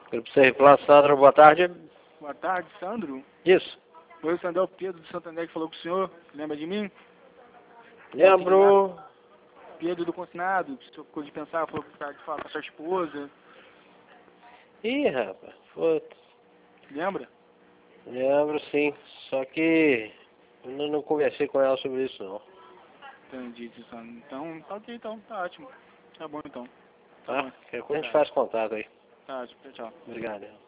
Grupo Serra, Sandro, boa tarde. Boa tarde, Sandro. Isso. Oi, Sandro, é o Pedro do Santander que falou com o senhor. Lembra de mim? Lembro. Pedro do Consignado, que o senhor ficou de pensar, falou de falar com a sua esposa. Ih, rapaz, foi. Lembra? Lembro sim. Só que eu não conversei com ela sobre isso não. Entendi, Sandro. Então, tá ok, então. Tá ótimo. Tá bom, então. Tá? Bom. Qualquer coisa a gente faz contato aí. Tá ótimo. Tchau, tchau. Obrigado.